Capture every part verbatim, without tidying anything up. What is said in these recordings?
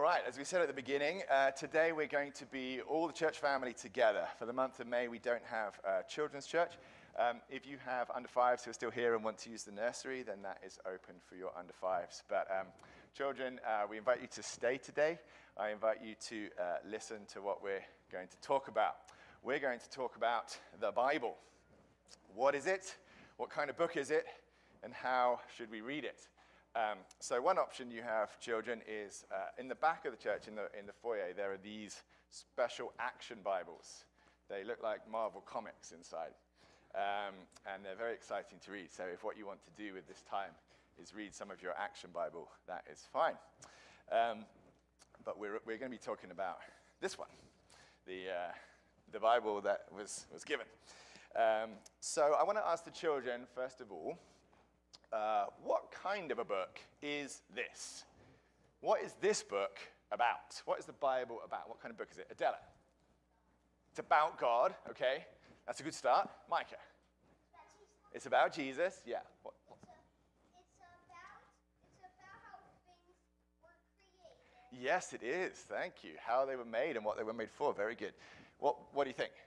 right, as we said at the beginning, uh, today we're going to be all the church family together. For the month of May, we don't have uh, children's church. Um, if you have under fives who are still here and want to use the nursery, then that is open for your under fives. But um, children, uh, we invite you to stay today. I invite you to uh, listen to what we're going to talk about. We're going to talk about the Bible. What is it? What kind of book is it? And how should we read it? Um, so one option you have, children, is uh, in the back of the church, in the, in the foyer, there are these special action Bibles. They look like Marvel comics inside, um, and they're very exciting to read. So if what you want to do with this time is read some of your action Bible, that is fine. Um, but we're, we're going to be talking about this one, the, uh, the Bible that was, was given. Um, so I want to ask the children, first of all, Uh, what kind of a book is this? What is this book about? What is the Bible about? What kind of book is it? Adela? It's about God, okay. That's a good start. Micah? It's about Jesus. It's about Jesus, yeah. What? It's, a, it's, about, it's about how things were created. Yes, it is. Thank you. How they were made and what they were made for. Very good. What, what do you think?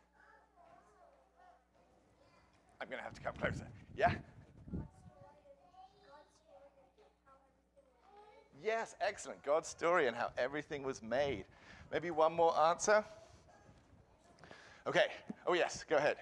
I'm going to have to come closer. Yeah? Yes, excellent. God's story and how everything was made. Maybe one more answer? Okay. Oh, yes. Go ahead.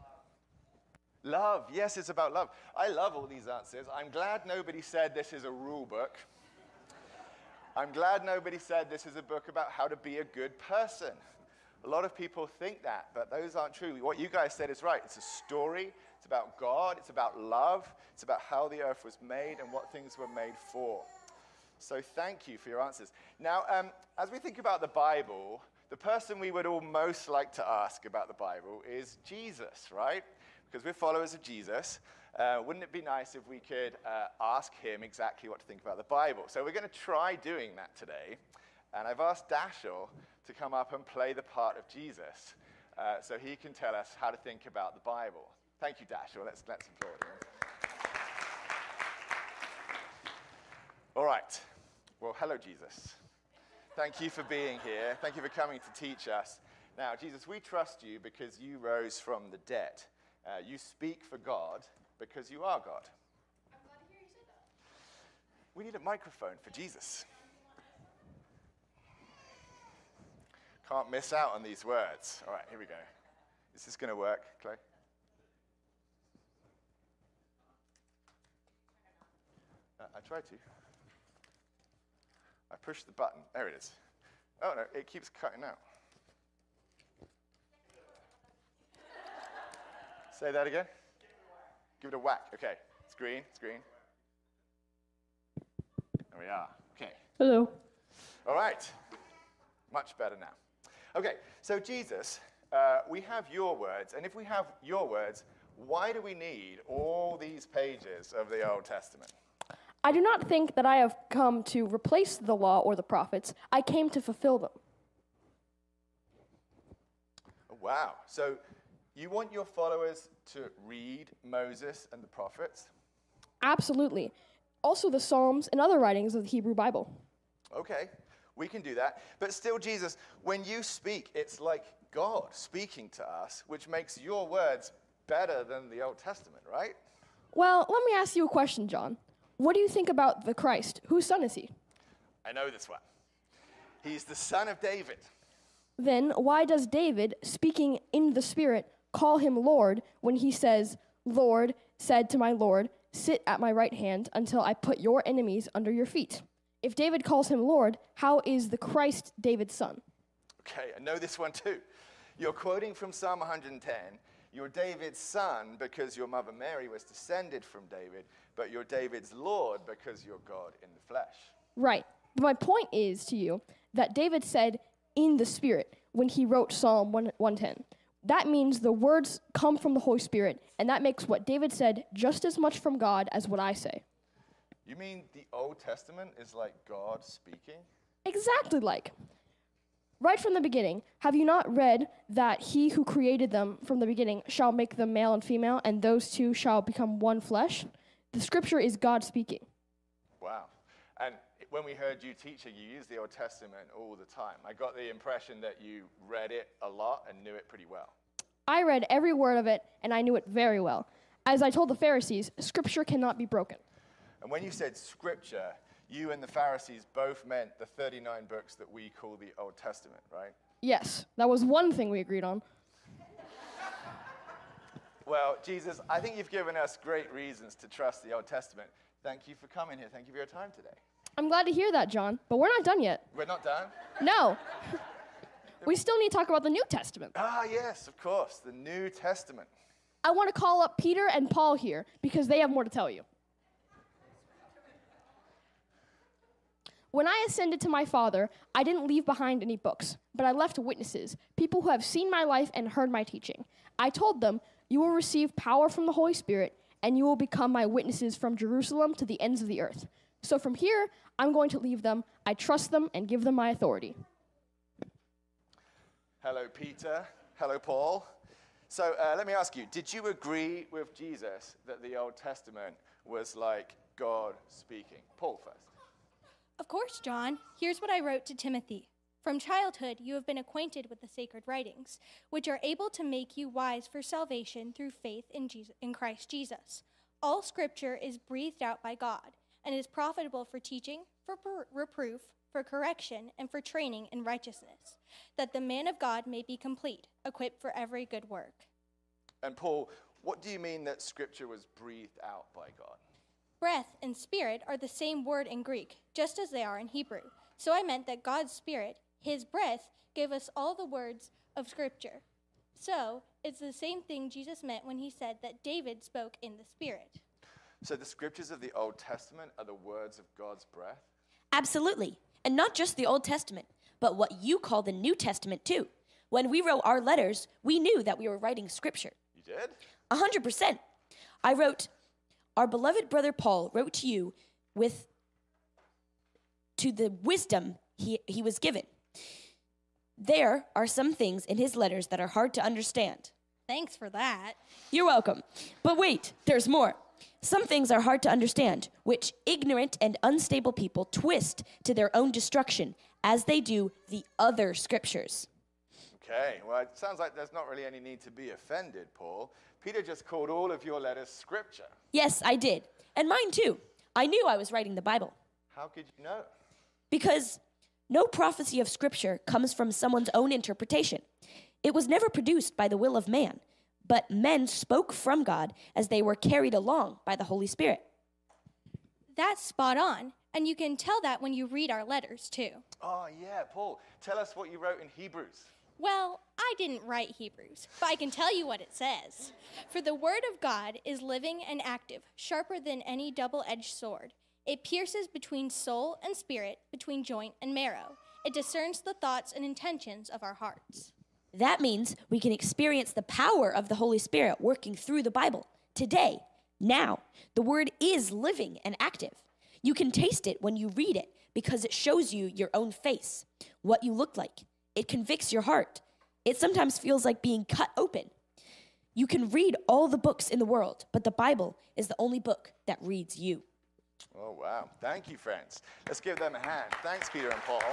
Love. Yes, it's about love. I love all these answers. I'm glad nobody said this is a rule book. I'm glad nobody said this is a book about how to be a good person. A lot of people think that, but those aren't true. What you guys said is right. It's a story. It's about God. It's about love. It's about how the earth was made and what things were made for. So thank you for your answers. Now, um, as we think about the Bible, the person we would all most like to ask about the Bible is Jesus, right? Because we're followers of Jesus. Uh, wouldn't it be nice if we could uh, ask him exactly what to think about the Bible? So we're going to try doing that today. And I've asked Dashel to come up and play the part of Jesus uh, so he can tell us how to think about the Bible. Thank you, Dashel. Let's, let's applaud him. All right. Well, hello, Jesus. Thank you for being here. Thank you for coming to teach us. Now, Jesus, we trust you because you rose from the dead. Uh, you speak for God because you are God. I'm glad to hear you say that. We need a microphone for Jesus. Can't miss out on these words. All right, here we go. Is this going to work, Chloe? Uh, I tried to. I pushed the button. There it is. Oh, no, it keeps cutting out. Say that again? Give it a whack. Okay, it's green, it's green. There we are. Okay. Hello. All right. Much better now. Okay, so Jesus, uh, we have your words, and if we have your words, why do we need all these pages of the Old Testament? I do not think that I have come to replace the law or the prophets. I came to fulfill them. Wow. So you want your followers to read Moses and the prophets? Absolutely. Also the Psalms and other writings of the Hebrew Bible. Okay, we can do that. But still, Jesus, when you speak, it's like God speaking to us, which makes your words better than the Old Testament, right? Well, let me ask you a question, John. What do you think about the Christ? Whose son is he? I know this one. He's the son of David. Then why does David, speaking in the Spirit, call him Lord when he says, Lord said to my Lord, sit at my right hand until I put your enemies under your feet? If David calls him Lord, how is the Christ David's son? Okay, I know this one too. You're quoting from Psalm one hundred ten. You're David's son because your mother Mary was descended from David, but you're David's Lord because you're God in the flesh. Right. But my point is to you that David said in the Spirit when he wrote Psalm one ten. That means the words come from the Holy Spirit, and that makes what David said just as much from God as what I say. You mean the Old Testament is like God speaking? Exactly like. Right from the beginning, have you not read that he who created them from the beginning shall make them male and female, and those two shall become one flesh? The scripture is God speaking. Wow. And when we heard you teaching, you used the Old Testament all the time. I got the impression that you read it a lot and knew it pretty well. I read every word of it, and I knew it very well. As I told the Pharisees, Scripture cannot be broken. And when you said Scripture, you and the Pharisees both meant the thirty-nine books that we call the Old Testament, right? Yes, that was one thing we agreed on. Well, Jesus, I think you've given us great reasons to trust the Old Testament. Thank you for coming here. Thank you for your time today. I'm glad to hear that, John, but we're not done yet. We're not done? No. We still need to talk about the New Testament. Ah, yes, of course, the New Testament. I want to call up Peter and Paul here because they have more to tell you. When I ascended to my Father, I didn't leave behind any books, but I left witnesses, people who have seen my life and heard my teaching. I told them, "You will receive power from the Holy Spirit, and you will become my witnesses from Jerusalem to the ends of the earth." So from here, I'm going to leave them. I trust them and give them my authority. Hello, Peter. Hello, Paul. So uh, let me ask you, did you agree with Jesus that the Old Testament was like God speaking? Paul first. Of course, John. Here's what I wrote to Timothy. From childhood, you have been acquainted with the sacred writings, which are able to make you wise for salvation through faith in, Jesus, in Christ Jesus. All Scripture is breathed out by God and is profitable for teaching, for per- reproof, for correction, and for training in righteousness, that the man of God may be complete, equipped for every good work. And Paul, what do you mean that Scripture was breathed out by God? Breath and spirit are the same word in Greek, just as they are in Hebrew. So I meant that God's Spirit, his breath, gave us all the words of Scripture. So it's the same thing Jesus meant when he said that David spoke in the Spirit. So the Scriptures of the Old Testament are the words of God's breath? Absolutely. And not just the Old Testament, but what you call the New Testament too. When we wrote our letters, we knew that we were writing Scripture. You did? A hundred percent. I wrote, "Our beloved brother Paul wrote to you with to the wisdom he, he was given. There are some things in his letters that are hard to understand." Thanks for that. You're welcome. But wait, there's more. Some things are hard to understand, which ignorant and unstable people twist to their own destruction, as they do the other Scriptures. Okay, well, it sounds like there's not really any need to be offended, Paul. Peter just called all of your letters Scripture. Yes, I did. And mine too. I knew I was writing the Bible. How could you know? Because no prophecy of Scripture comes from someone's own interpretation. It was never produced by the will of man, but men spoke from God as they were carried along by the Holy Spirit. That's spot on. And you can tell that when you read our letters, too. Oh, yeah, Paul, tell us what you wrote in Hebrews. Well, I didn't write Hebrews, but I can tell you what it says. For the word of God is living and active, sharper than any double-edged sword. It pierces between soul and spirit, between joint and marrow. It discerns the thoughts and intentions of our hearts. That means we can experience the power of the Holy Spirit working through the Bible today, now. The word is living and active. You can taste it when you read it because it shows you your own face, what you look like. It convicts your heart. It sometimes feels like being cut open. You can read all the books in the world, but the Bible is the only book that reads you. Oh, wow. Thank you, friends. Let's give them a hand. Thanks, Peter and Paul.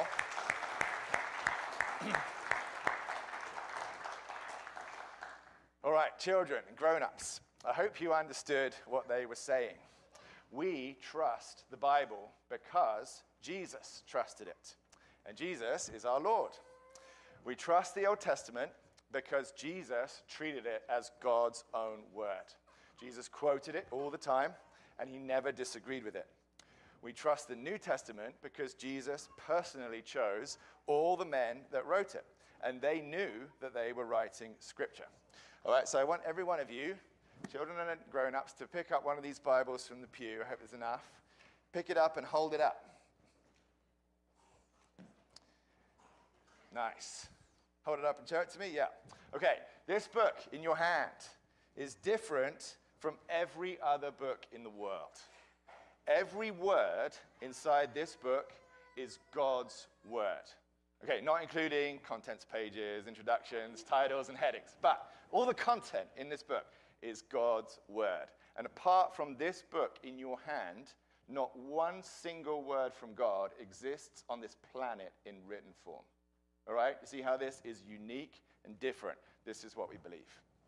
All right, children and grown-ups, I hope you understood what they were saying. We trust the Bible because Jesus trusted it, and Jesus is our Lord. We trust the Old Testament because Jesus treated it as God's own word. Jesus quoted it all the time, and he never disagreed with it. We trust the New Testament because Jesus personally chose all the men that wrote it, and they knew that they were writing Scripture. All right, so I want every one of you, children and grown-ups, to pick up one of these Bibles from the pew. I hope there's enough. Pick it up and hold it up. Nice. Hold it up and show it to me? Yeah. Okay, this book in your hand is different from every other book in the world. Every word inside this book is God's word. Okay, not including contents pages, introductions, titles, and headings, but all the content in this book is God's word. And apart from this book in your hand, Not one single word from God exists on this planet in written form. All right? You see how this is unique and different? This is what we believe.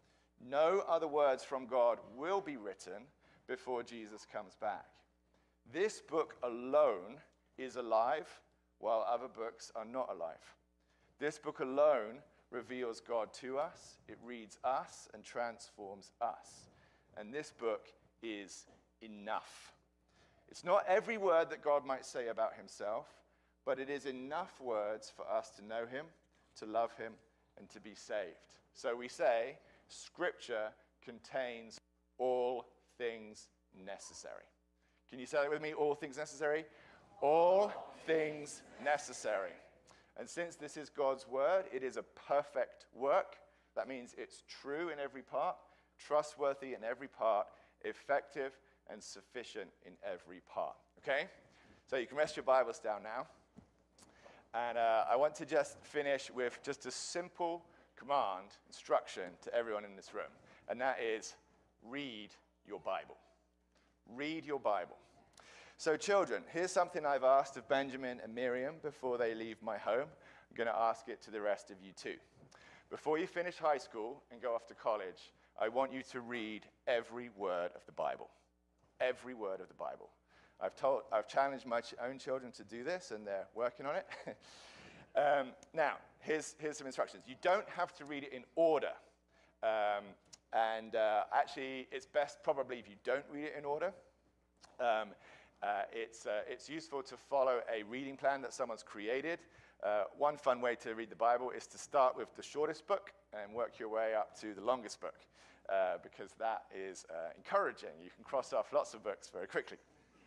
No other words from God will be written before Jesus comes back. This book alone is alive, while other books are not alive. This book alone reveals God to us. It reads us and transforms us. And this book is enough. It's not every word that God might say about himself, but it is enough words for us to know him, to love him, and to be saved. So we say, Scripture contains all things necessary. Can you say that with me? All things necessary? All things necessary. And since this is God's word, it is a perfect work. That means it's true in every part, trustworthy in every part, effective and sufficient in every part. Okay? So you can rest your Bibles down now. And uh, I want to just finish with just a simple command, instruction to everyone in this room. And that is, read your Bible. Read your Bible. So children, here's something I've asked of Benjamin and Miriam before they leave my home. I'm going to ask it to the rest of you too. Before you finish high school and go off to college, I want you to read every word of the Bible. Every word of the Bible. I've told, I've challenged my ch- own children to do this, and they're working on it. um, now, here's, here's some instructions. You don't have to read it in order. Um, and uh, actually, it's best probably if you don't read it in order. Um, uh, it's, uh, it's useful to follow a reading plan that someone's created. Uh, one fun way to read the Bible is to start with the shortest book and work your way up to the longest book, uh, because that is uh, encouraging. You can cross off lots of books very quickly.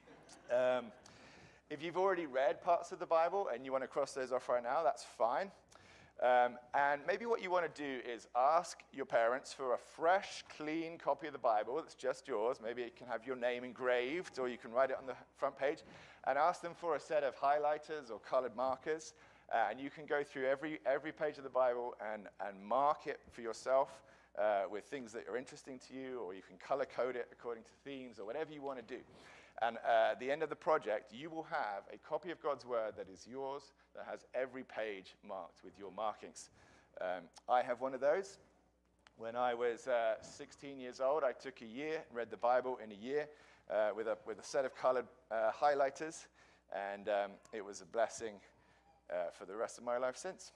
Um, if you've already read parts of the Bible and you want to cross those off right now, that's fine. Um, and maybe what you want to do is ask your parents for a fresh, clean copy of the Bible that's just yours. Maybe it can have your name engraved, or you can write it on the front page. And ask them for a set of highlighters or colored markers. Uh, and you can go through every, every page of the Bible and, and mark it for yourself uh, with things that are interesting to you, or you can color code it according to themes, or whatever you want to do. And uh, at the end of the project, you will have a copy of God's Word that is yours, that has every page marked with your markings. Um, I have one of those. When I was uh, sixteen years old, I took a year and read the Bible in a year uh, with, a, with a set of colored uh, highlighters, and um, it was a blessing uh, for the rest of my life since.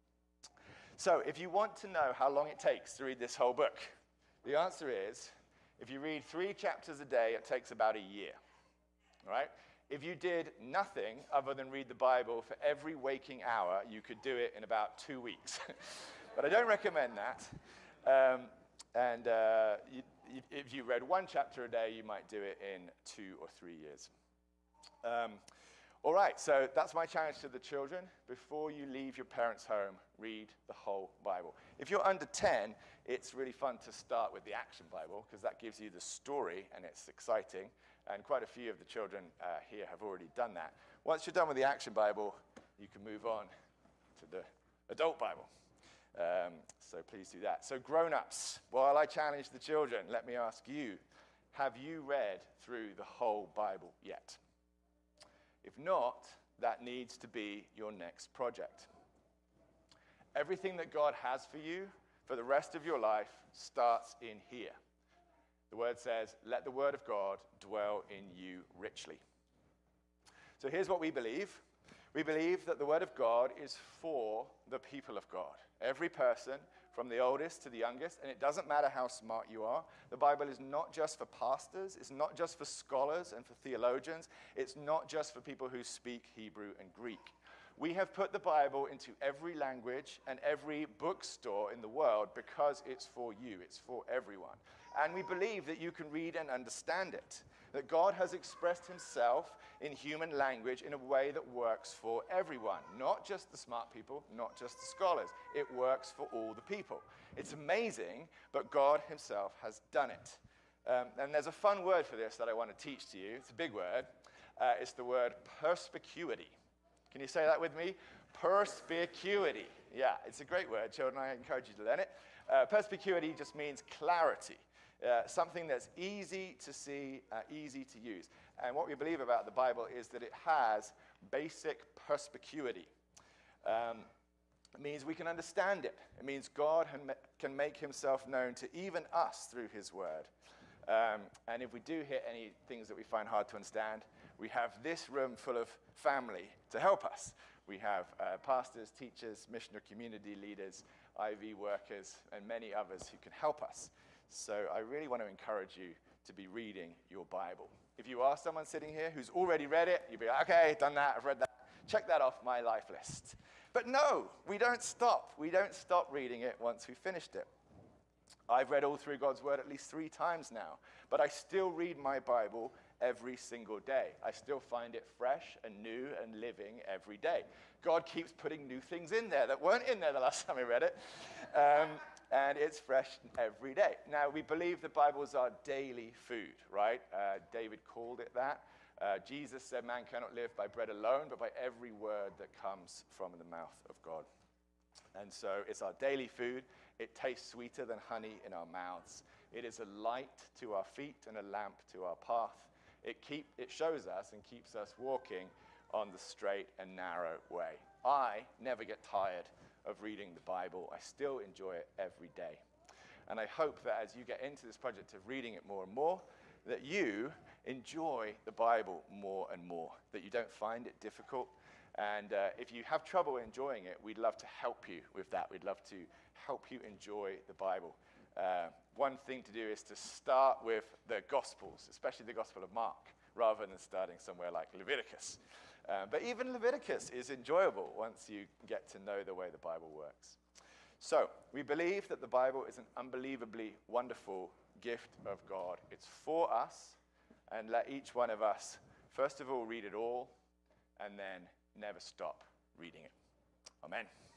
So if you want to know how long it takes to read this whole book, the answer is, if you read three chapters a day, it takes about a year. All right? If you did nothing other than read the Bible for every waking hour, you could do it in about two weeks. But I don't recommend that. Um, and uh, you, you, if you read one chapter a day, you might do it in two or three years. Um, all right, so that's my challenge to the children. Before you leave your parents' home, read the whole Bible. If you're under ten, it's really fun to start with the Action Bible, because that gives you the story, and it's exciting. And quite a few of the children uh, here have already done that. Once you're done with the Action Bible, you can move on to the Adult Bible. Um, so please do that. So grown-ups, while I challenge the children, let me ask you, have you read through the whole Bible yet? If not, that needs to be your next project. Everything that God has for you for the rest of your life starts in here. The word says, let the word of God dwell in you richly. So here's what we believe. We believe that the word of God is for the people of God. Every person, from the oldest to the youngest, and it doesn't matter how smart you are. The Bible is not just for pastors. It's not just for scholars and for theologians. It's not just for people who speak Hebrew and Greek. We have put the Bible into every language and every bookstore in the world because it's for you. It's for everyone. And we believe that you can read and understand it, that God has expressed himself in human language in a way that works for everyone, not just the smart people, not just the scholars. It works for all the people. It's amazing, but God himself has done it. Um, and there's a fun word for this that I want to teach to you. It's a big word. Uh, it's the word perspicuity. Can you say that with me? Perspicuity. Yeah, it's a great word, children. I encourage you to learn it. Uh, perspicuity just means clarity. Uh, something that's easy to see, uh, easy to use. And what we believe about the Bible is that it has basic perspicuity. Um, it means we can understand it. It means God can make himself known to even us through his word. Um, and if we do hit any things that we find hard to understand, we have this room full of family to help us. We have uh, pastors, teachers, missionary community leaders, I V workers, and many others who can help us. So I really want to encourage you to be reading your Bible. If you are someone sitting here who's already read it, you'll be like, okay, done that, I've read that. Check that off my life list. But no, we don't stop. We don't stop reading it once we've finished it. I've read all through God's word at least three times now, but I still read my Bible every single day. I still find it fresh and new and living every day. God keeps putting new things in there that weren't in there the last time I read it, um, and it's fresh every day. Now, we believe the Bible is our daily food, right? Uh, David called it that. Uh, Jesus said man cannot live by bread alone, but by every word that comes from the mouth of God. And so it's our daily food. It tastes sweeter than honey in our mouths. It is a light to our feet and a lamp to our path. It, keep, it shows us and keeps us walking on the straight and narrow way. I never get tired of reading the Bible. I still enjoy it every day. And I hope that as you get into this project of reading it more and more, that you enjoy the Bible more and more, that you don't find it difficult. And uh, if you have trouble enjoying it, we'd love to help you with that. We'd love to help you enjoy the Bible. Uh, one thing to do is to start with the Gospels, especially the Gospel of Mark, rather than starting somewhere like Leviticus. Uh, but even Leviticus is enjoyable once you get to know the way the Bible works. So we believe that the Bible is an unbelievably wonderful gift of God. It's for us, and let each one of us, first of all, read it all, and then never stop reading it. Amen.